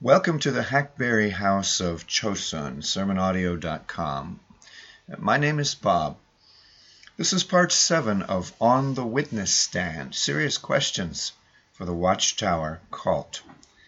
Welcome to the Hackberry House of Chosun, sermonaudio.com. My name is Bob. This is part 7 of On the Witness Stand, Serious Questions for the Watchtower Cult.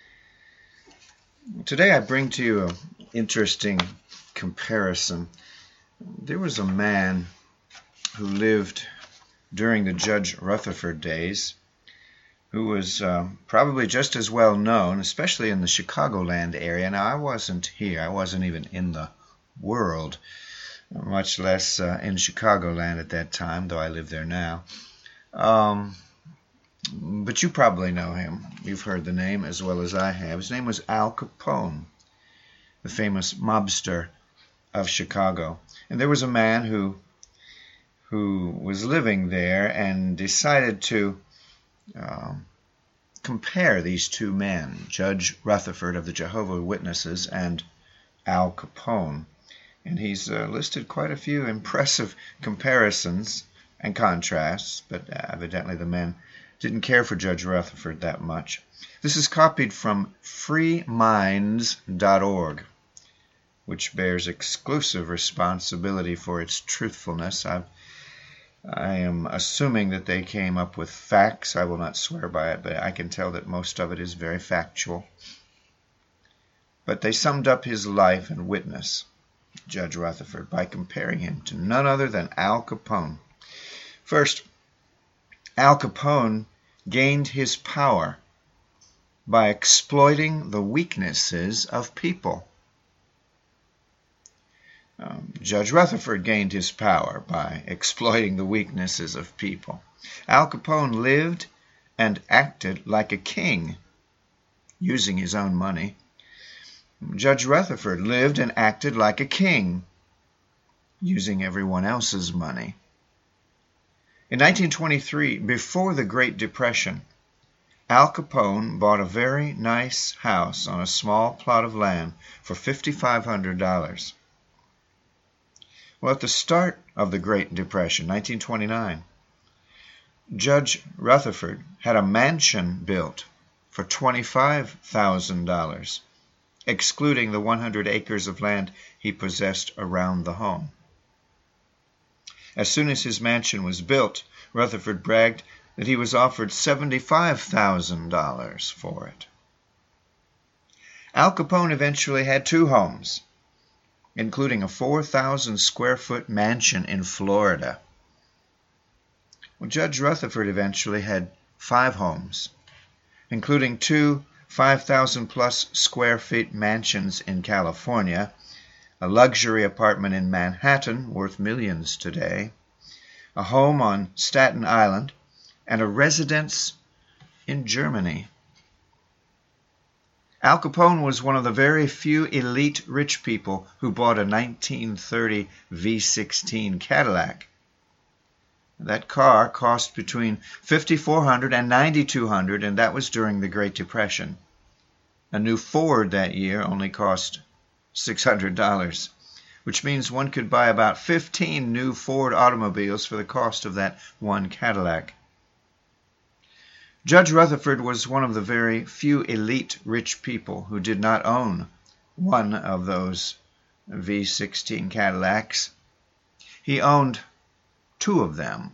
Today I bring to you an interesting comparison. There was a man who lived during the Judge Rutherford days, who was probably just as well known, especially in the Chicagoland area. Now, I wasn't here. I wasn't even in the world, much less in Chicagoland at that time, though I live there now. But you probably know him. You've heard the name as well as I have. His name was Al Capone, the famous mobster of Chicago. And there was a man who was living there and decided to compare these two men, Judge Rutherford of the Jehovah's Witnesses and Al Capone. And he's listed quite a few impressive comparisons and contrasts, but evidently the men didn't care for Judge Rutherford that much. This is copied from freeminds.org, which bears exclusive responsibility for its truthfulness. I am assuming that they came up with facts. I will not swear by it, but I can tell that most of it is very factual. But they summed up his life and witness, Judge Rutherford, by comparing him to none other than Al Capone. First, Al Capone gained his power by exploiting the weaknesses of people. Judge Rutherford gained his power by exploiting the weaknesses of people. Al Capone lived and acted like a king, using his own money. Judge Rutherford lived and acted like a king, using everyone else's money. In 1923, before the Great Depression, Al Capone bought a very nice house on a small plot of land for $5,500. Well, at the start of the Great Depression, 1929, Judge Rutherford had a mansion built for $25,000, excluding the 100 acres of land he possessed around the home. As soon as his mansion was built, Rutherford bragged that he was offered $75,000 for it. Al Capone eventually had 2 homes, including a 4,000-square-foot mansion in Florida. Well, Judge Rutherford eventually had 5 homes, including 2 5,000-plus square feet mansions in California, a luxury apartment in Manhattan worth millions today, a home on Staten Island, and a residence in Germany. Al Capone was one of the very few elite rich people who bought a 1930 V16 Cadillac. That car cost between $5,400 and $9,200, and that was during the Great Depression. A new Ford that year only cost $600, which means one could buy about 15 new Ford automobiles for the cost of that one Cadillac. Judge Rutherford was one of the very few elite rich people who did not own one of those V16 Cadillacs. He owned 2 of them.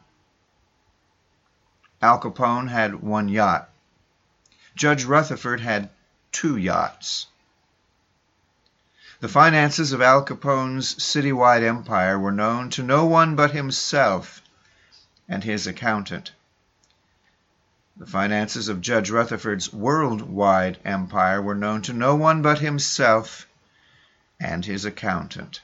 Al Capone had 1 yacht. Judge Rutherford had 2 yachts. The finances of Al Capone's citywide empire were known to no one but himself and his accountant. The finances of Judge Rutherford's worldwide empire were known to no one but himself and his accountant.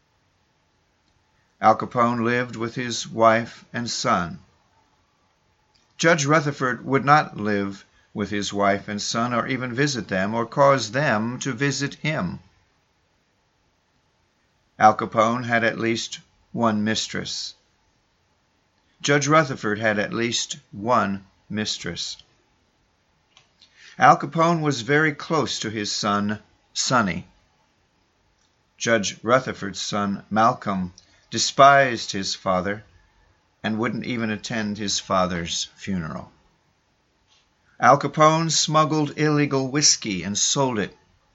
Al Capone lived with his wife and son. Judge Rutherford would not live with his wife and son or even visit them or cause them to visit him. Al Capone had at least 1 mistress. Judge Rutherford had at least 1 mistress. Al Capone was very close to his son, Sonny. Judge Rutherford's son, Malcolm, despised his father and wouldn't even attend his father's funeral. Al Capone smuggled illegal whiskey and sold it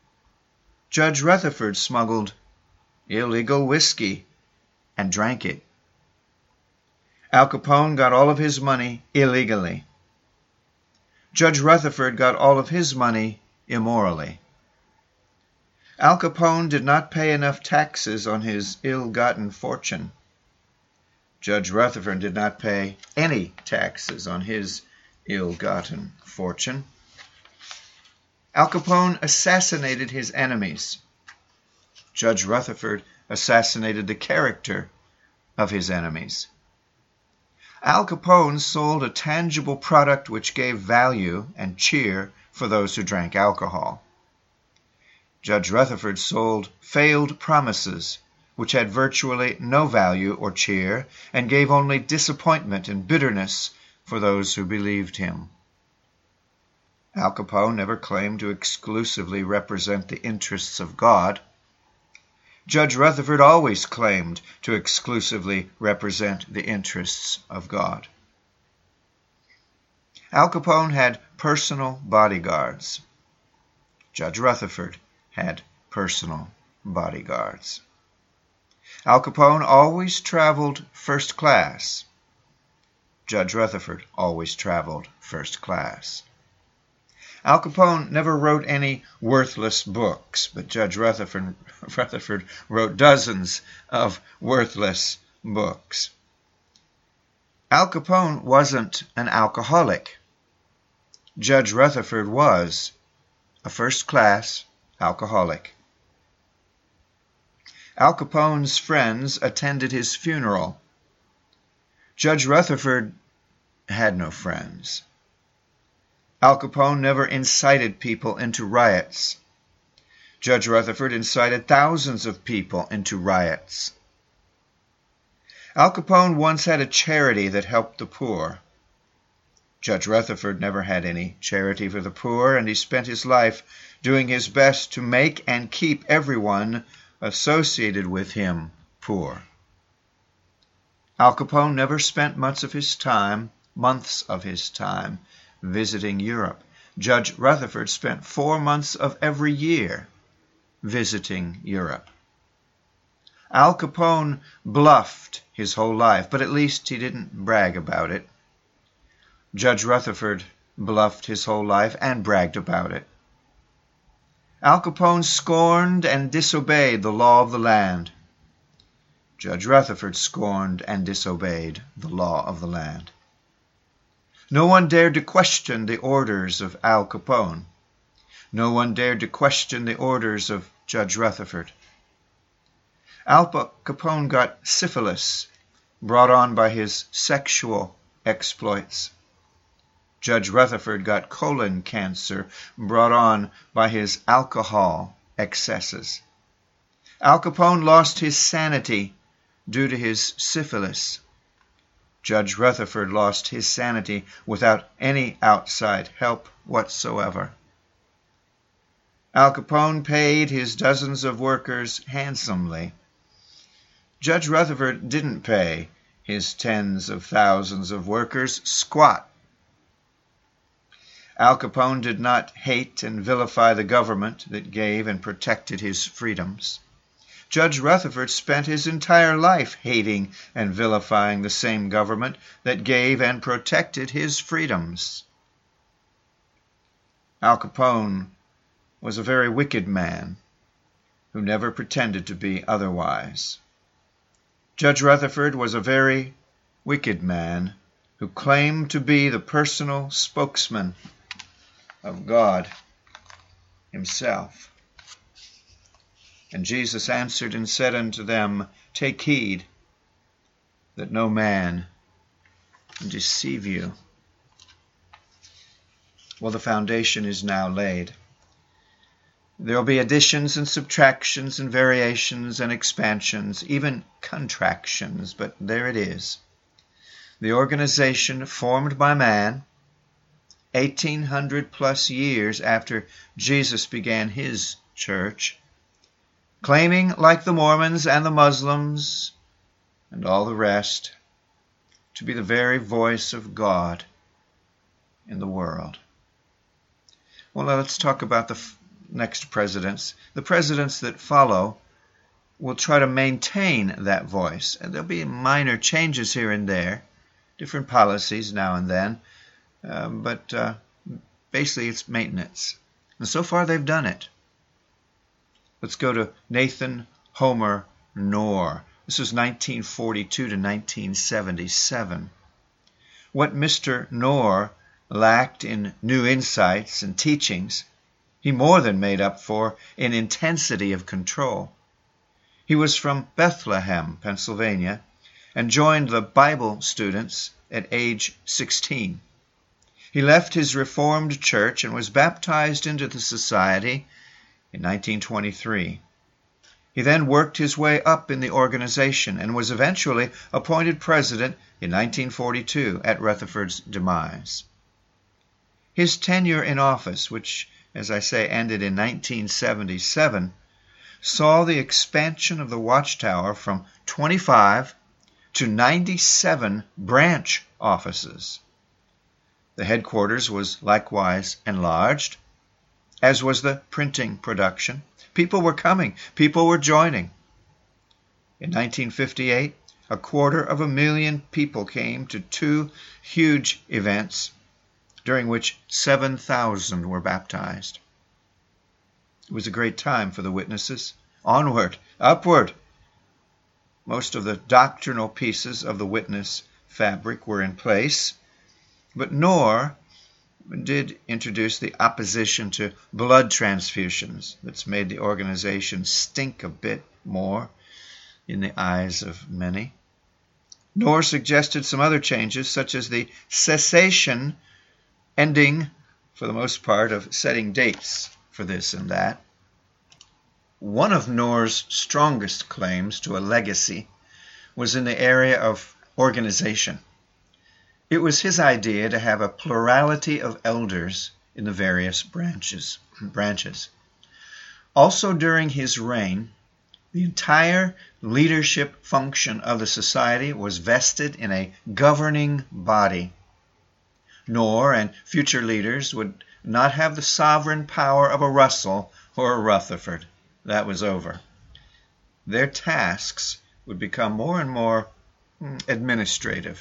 Judge Rutherford smuggled illegal whiskey and drank it. Al Capone got all of his money illegally. Judge Rutherford got all of his money immorally. Al Capone did not pay enough taxes on his ill-gotten fortune. Judge Rutherford did not pay any taxes on his ill-gotten fortune. Al Capone assassinated his enemies. Judge Rutherford assassinated the character of his enemies. Al Capone sold a tangible product which gave value and cheer for those who drank alcohol. Judge Rutherford sold failed promises which had virtually no value or cheer and gave only disappointment and bitterness for those who believed him. Al Capone never claimed to exclusively represent the interests of God. Judge Rutherford always claimed to exclusively represent the interests of God. Al Capone had personal bodyguards. Judge Rutherford had personal bodyguards. Al Capone always traveled first class. Judge Rutherford always traveled first class. Al Capone never wrote any worthless books, but Judge Rutherford wrote dozens of worthless books. Al Capone wasn't an alcoholic. Judge Rutherford was a first-class alcoholic. Al Capone's friends attended his funeral. Judge Rutherford had no friends. Al Capone never incited people into riots. Judge Rutherford incited thousands of people into riots. Al Capone once had a charity that helped the poor. Judge Rutherford never had any charity for the poor, and he spent his life doing his best to make and keep everyone associated with him poor. Al Capone never spent months of his time visiting Europe. Judge Rutherford spent 4 months of every year visiting Europe. Al Capone bluffed his whole life, but at least he didn't brag about it. Judge Rutherford bluffed his whole life and bragged about it. Al Capone scorned and disobeyed the law of the land. Judge Rutherford scorned and disobeyed the law of the land. No one dared to question the orders of Al Capone. No one dared to question the orders of Judge Rutherford. Al Capone got syphilis brought on by his sexual exploits. Judge Rutherford got colon cancer brought on by his alcohol excesses. Al Capone lost his sanity due to his syphilis. Judge Rutherford lost his sanity without any outside help whatsoever. Al Capone paid his dozens of workers handsomely. Judge Rutherford didn't pay his tens of thousands of workers squat. Al Capone did not hate and vilify the government that gave and protected his freedoms. Judge Rutherford spent his entire life hating and vilifying the same government that gave and protected his freedoms. Al Capone was a very wicked man who never pretended to be otherwise. Judge Rutherford was a very wicked man who claimed to be the personal spokesman of God himself. And Jesus answered and said unto them, Take heed that no man deceive you. Well, the foundation is now laid. There will be additions and subtractions and variations and expansions, even contractions, but there it is. The organization formed by man 1,800 plus years after Jesus began his church, claiming, like the Mormons and the Muslims and all the rest, to be the very voice of God in the world. Well, now let's talk about next presidents, the presidents that follow will try to maintain that voice. And there'll be minor changes here and there, different policies now and then, but basically it's maintenance. And so far they've done it. Let's go to Nathan Homer Knorr. This was 1942 to 1977. What Mr. Knorr lacked in new insights and teachings, he more than made up for in intensity of control. He was from Bethlehem, Pennsylvania, and joined the Bible students at age 16. He left his Reformed church and was baptized into the society in 1923. He then worked his way up in the organization and was eventually appointed president in 1942 at Rutherford's demise. His tenure in office, which, as I say, ended in 1977, saw the expansion of the Watchtower from 25 to 97 branch offices. The headquarters was likewise enlarged, as was the printing production. People were coming. People were joining. In 1958, 250,000 people came to 2 huge events, during which 7,000 were baptized. It was a great time for the witnesses. Onward, upward. Most of the doctrinal pieces of the witness fabric were in place, but Knorr did introduce the opposition to blood transfusions that's made the organization stink a bit more in the eyes of many. Knorr suggested some other changes, such as the cessation ending, for the most part, of setting dates for this and that. One of Knorr's strongest claims to a legacy was in the area of organization. It was his idea to have a plurality of elders in the various branches. Also during his reign, the entire leadership function of the society was vested in a governing body. Knorr and future leaders would not have the sovereign power of a Russell or a Rutherford. That was over. Their tasks would become more and more administrative.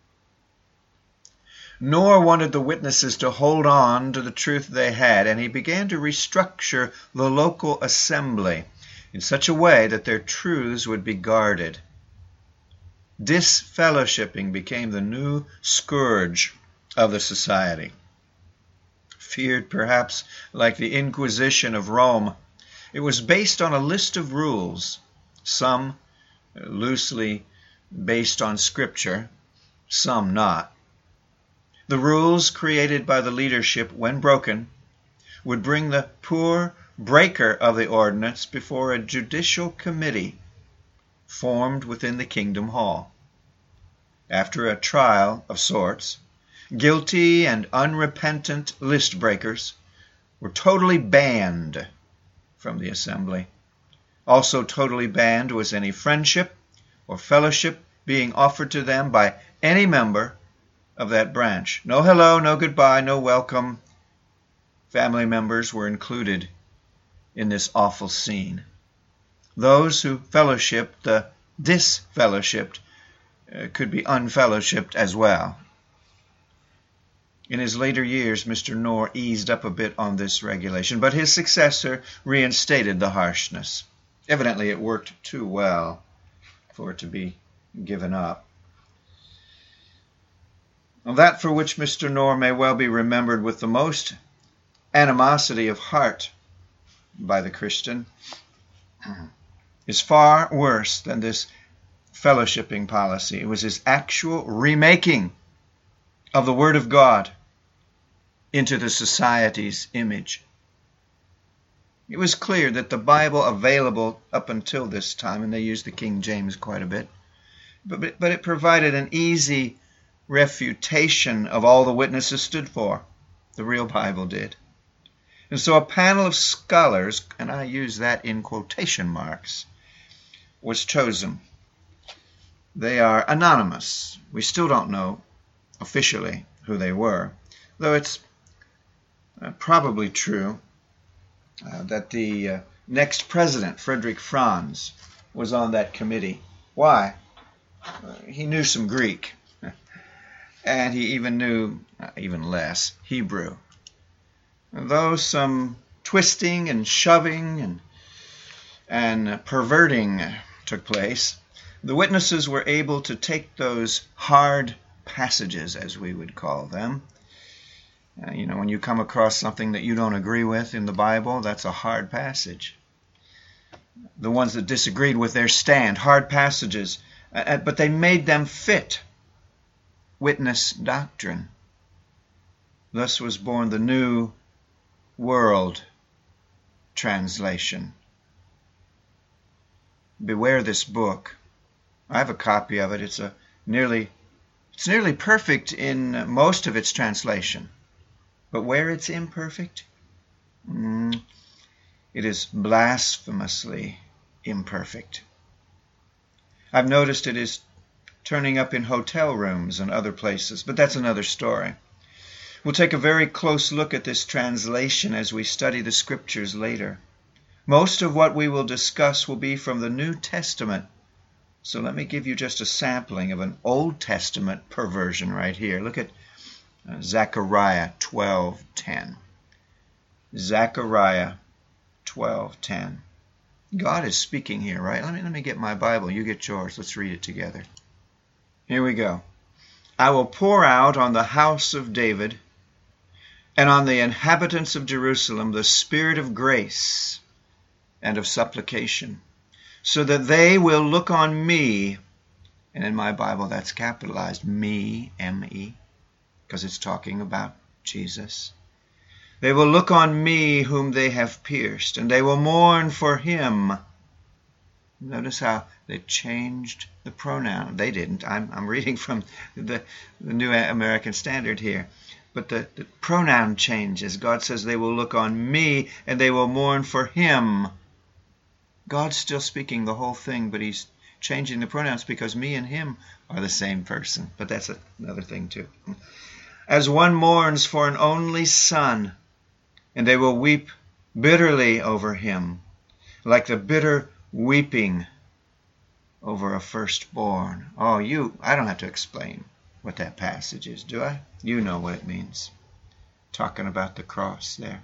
Knorr wanted the witnesses to hold on to the truth they had, and he began to restructure the local assembly in such a way that their truths would be guarded. Disfellowshipping became the new scourge of the society. Feared perhaps like the Inquisition of Rome, it was based on a list of rules, some loosely based on Scripture, some not. The rules created by the leadership, when broken, would bring the poor breaker of the ordinance before a judicial committee formed within the Kingdom Hall. After a trial of sorts, guilty and unrepentant list breakers were totally banned from the assembly. Also totally banned was any friendship or fellowship being offered to them by any member of that branch. No hello, no goodbye, no welcome. Family members were included in this awful scene. Those who fellowshipped the disfellowshipped could be unfellowshipped as well. In his later years, Mr. Knorr eased up a bit on this regulation, but his successor reinstated the harshness. Evidently, it worked too well for it to be given up. That for which Mr. Knorr may well be remembered with the most animosity of heart by the Christian is far worse than this fellowshipping policy. It was his actual remaking of the Word of God into the society's image. It was clear that the Bible available up until this time, and they used the King James quite a bit, but it provided an easy refutation of all the witnesses stood for. The real Bible did. And so a panel of scholars, and I use that in quotation marks, was chosen. They are anonymous. We still don't know officially who they were, though it's probably true that the next president, Frederick Franz, was on that committee. Why? He knew some Greek, and he even knew, even less, Hebrew. Though some twisting and shoving and perverting took place, the witnesses were able to take those hard passages, as we would call them. When you come across something that you don't agree with in the Bible, that's a hard passage. The ones that disagreed with their stand, hard passages, but they made them fit witness doctrine. Thus was born the New World Translation. Beware this book. I have a copy of it. It's nearly perfect in most of its translation. But where it's imperfect, it is blasphemously imperfect. I've noticed it is turning up in hotel rooms and other places, but that's another story. We'll take a very close look at this translation as we study the scriptures later. Most of what we will discuss will be from the New Testament. So let me give you just a sampling of an Old Testament perversion right here. Look at Zechariah 12:10. Zechariah 12:10. God is speaking here, right? Let me get my Bible. You get yours. Let's read it together. Here we go. I will pour out on the house of David and on the inhabitants of Jerusalem the spirit of grace and of supplication, so that they will look on me. And in my Bible, that's capitalized, me, M-E, because it's talking about Jesus. They will look on me whom they have pierced, and they will mourn for him. Notice how they changed the pronoun. They didn't. I'm reading from the New American Standard here. But the pronoun changes. God says they will look on me, and they will mourn for him. God's still speaking the whole thing, but he's changing the pronouns because me and him are the same person. But that's another thing too. As one mourns for an only son, and they will weep bitterly over him, like the bitter weeping over a firstborn. Oh, I don't have to explain what that passage is, do I? You know what it means. Talking about the cross there.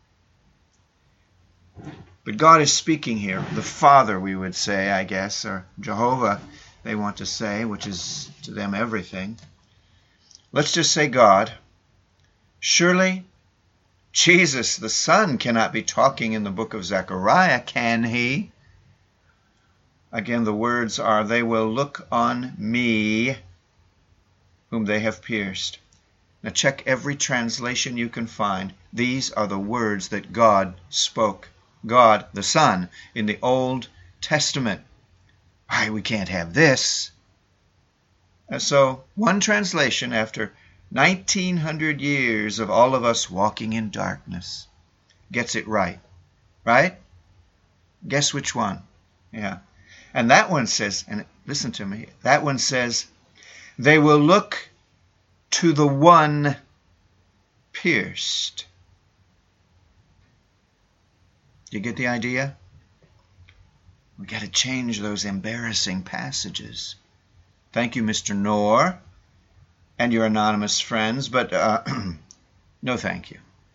But God is speaking here. The Father, we would say, I guess, or Jehovah, they want to say, which is to them everything. Let's just say God. Surely Jesus, the Son, cannot be talking in the book of Zechariah, can he? Again, the words are, they will look on me, whom they have pierced. Now check every translation you can find. These are the words that God spoke. God, the Son, in the Old Testament. Why, we can't have this. And so, one translation after 1900 years of all of us walking in darkness gets it right. Right? Guess which one? Yeah. And that one says, and listen to me, that one says, they will look to the one pierced. You get the idea? We got to change those embarrassing passages. Thank you, Mr. Knorr, and your anonymous friends, but no thank you.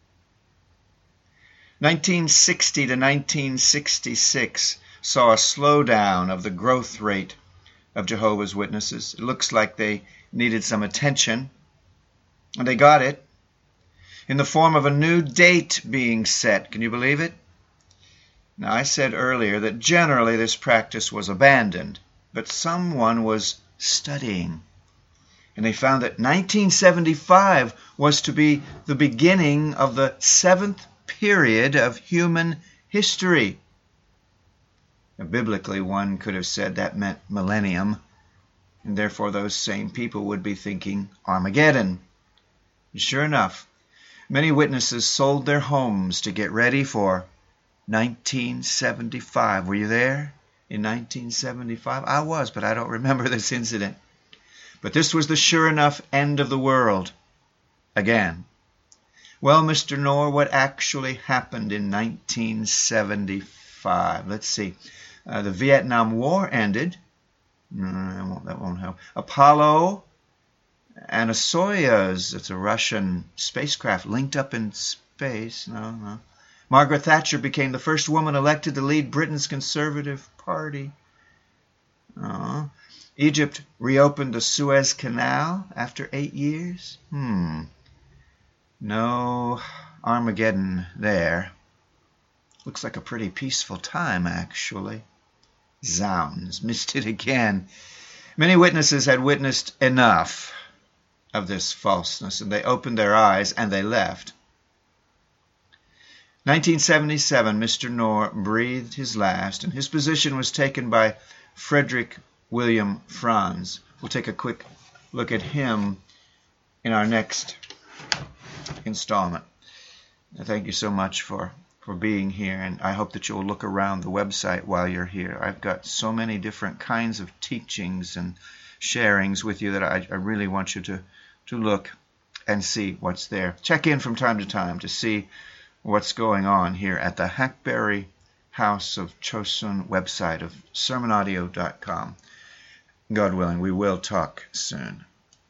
1960 to 1966 saw a slowdown of the growth rate of Jehovah's Witnesses. It looks like they needed some attention, and they got it in the form of a new date being set. Can you believe it? Now, I said earlier that generally this practice was abandoned, but someone was studying, and they found that 1975 was to be the beginning of the 7th period of human history. Now, biblically, one could have said that meant millennium, and therefore those same people would be thinking Armageddon. And sure enough, many witnesses sold their homes to get ready for 1975. Were you there in 1975? I was, but I don't remember this incident. But this was the sure enough end of the world. Again, Well, Mr. Knorr, what actually happened in 1975? Let's see. The Vietnam War ended. That won't help. Apollo and a Soyuz, that's a Russian spacecraft, linked up in space. No. Margaret Thatcher became the first woman elected to lead Britain's Conservative Party. Egypt reopened the Suez Canal after 8 years. No Armageddon there. Looks like a pretty peaceful time, actually. Zounds, missed it again. Many witnesses had witnessed enough of this falseness, and they opened their eyes and they left. 1977, Mr. Knorr breathed his last, and his position was taken by Frederick William Franz. We'll take a quick look at him in our next installment. Thank you so much for being here, and I hope that you'll look around the website while you're here. I've got so many different kinds of teachings and sharings with you that I really want you to look and see what's there. Check in from time to time to see what's going on here at the Hackberry House of Chosun website of sermonaudio.com. God willing, we will talk soon.